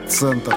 Центр.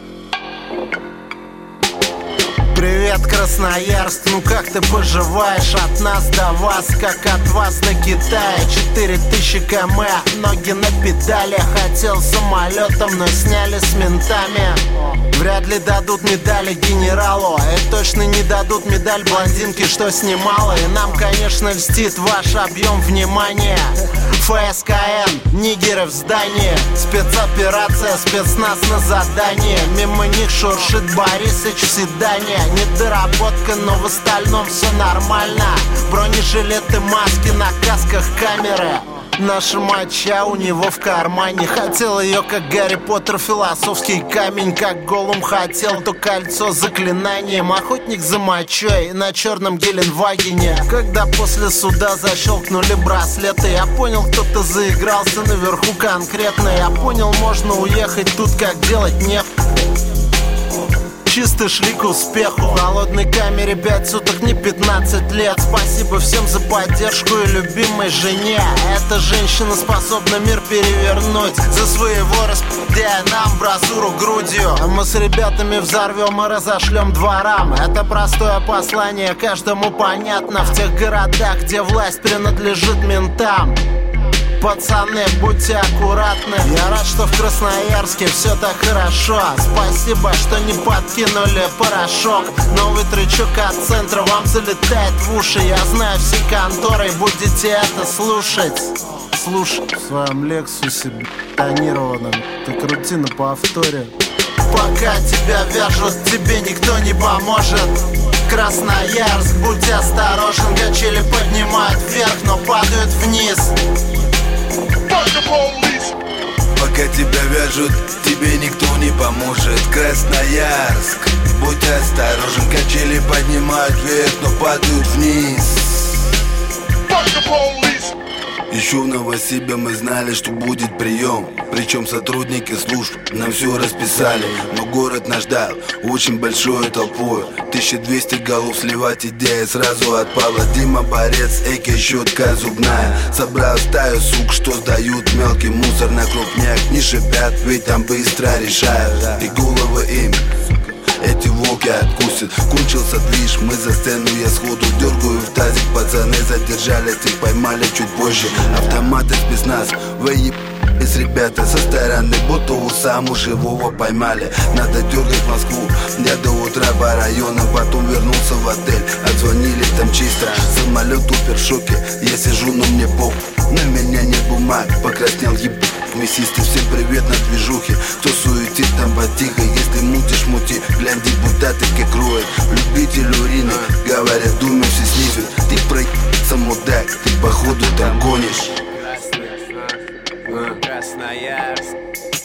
Привет, Красноярск, ну как ты поживаешь? От нас до вас, как от вас до Китая. 4000 км, ноги на педали. Хотел самолетом, но сняли с ментами. Вряд ли дадут медали генералу, и точно не дадут медаль блондинке, что снимала. И нам, конечно, льстит ваш объем внимания. ФСКН, нигеры в здании. Спецоперация, спецназ на задании. Мимо них шуршит Борисыч в седане. Недоработка, но в остальном все нормально. Бронежилеты, маски, на касках камеры. Наша моча у него в кармане. Хотел ее, как Гарри Поттер, философский камень. Как Голум хотел то кольцо с заклинанием. Охотник за мочой на черном Геленвагене. Когда после суда защелкнули браслеты, я понял, кто-то заигрался наверху конкретно. Я понял, можно уехать тут, как делать нефть. Чисто шли к успеху. В холодной камере 5 суток, не 15 лет. Спасибо всем за поддержку и любимой жене. Эта женщина способна мир перевернуть. За своего распределяя нам бразуру грудью. А мы с ребятами взорвем и разошлем дворам. Это простое послание, каждому понятно. В тех городах, где власть принадлежит ментам. Пацаны, будьте аккуратны. Я рад, что в Красноярске все так хорошо. Спасибо, что не подкинули порошок. Новый трючок от центра вам залетает в уши. Я знаю всей конторой, будете это слушать. Слушай в своем Лексусе тонированном. Ты крути на повторе. Пока тебя вяжут, тебе никто не поможет. Красноярск, будь осторожен. Качели поднимают вверх, но падают вниз. Пока тебя вяжут, тебе никто не поможет. Красноярск, будь осторожен. Качели поднимают вверх, но падают вниз. Еще в Новосибе мы знали, что будет прием. Причем сотрудники служб нам все расписали. Но город нас ждал очень большой толпой. 1200 голов сливать идея сразу отпала. Дима борец, эйка щетка зубная. Собрал стаю сук, что сдают мелкий мусор на крупняк. Не шипят, ведь там быстро решают. И головы им эти волки откусят. Кончился движ, мы за сцену, я сходу дергаю в тазик. Пацаны задержались и поймали чуть позже. Автоматы спецназ, выебались ребята со стороны, будто у саму живого поймали. Надо дергать Москву, я до утра по районам. Потом вернулся в отель, отзвонили там чисто. Самолет упер в шоке, я сижу, но мне пох. На меня нет бумаг, покраснел ебать. Мясисты, всем привет на движухе. Кто суетит там потихо, если мутишь, мути. Глянь, депутаты как роют. Любитель урины, говорят, думаю, все снизят. Ты проебался, мудак, ты походу там гонишь. Красноярск.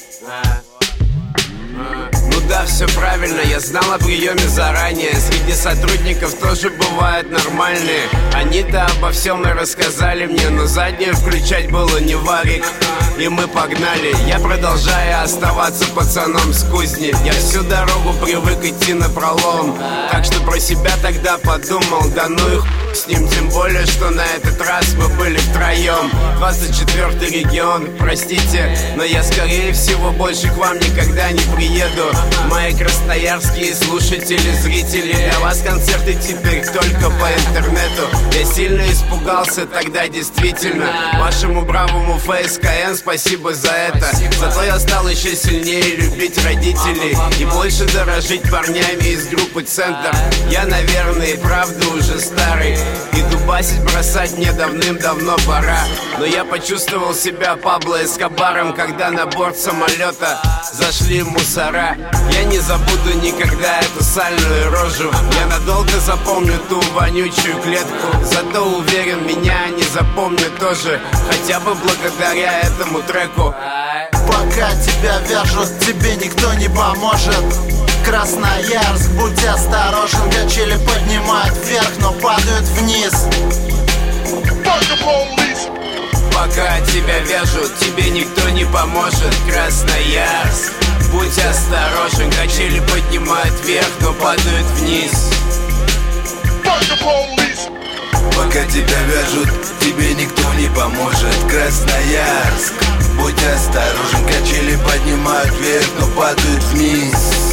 Да, все правильно, я знал о приеме заранее. Среди сотрудников тоже бывают нормальные. Они-то обо всем и рассказали мне, но заднее включать было не варик. И мы погнали, я продолжаю оставаться пацаном с кузни. Я всю дорогу привык идти напролом. Так что про себя тогда подумал, да ну их с ним. Тем более, что на этот раз мы были втроем. 24-й регион, простите, но я скорее всего больше к вам никогда не приеду. Мои красноярские слушатели, зрители, для вас концерты теперь только по интернету. Я сильно испугался тогда, действительно. Вашему бравому ФСКН спасибо за это. Зато я стал еще сильнее любить родителей и больше дорожить парнями из группы «Центр». Я, наверное, и правда уже старый, и дубасить бросать мне давным-давно пора. Но я почувствовал себя Пабло Эскобаром, когда на борт самолета зашли мусора. Я не забуду никогда эту сальную рожу. Я надолго запомню ту вонючую клетку. Зато уверен, меня они запомнят тоже, хотя бы благодаря этому треку. Пока тебя вяжут, тебе никто не поможет. Красноярск, будь осторожен. Качели поднимают вверх, но падают вниз. Пока тебя вяжут, тебе никто не поможет. Красноярск, будь осторожен. Качели поднимают вверх, но падают вниз. Пока тебя вяжут, тебе никто не поможет. Красноярск, будь осторожен. Качели поднимают вверх, вверх, но падают вниз.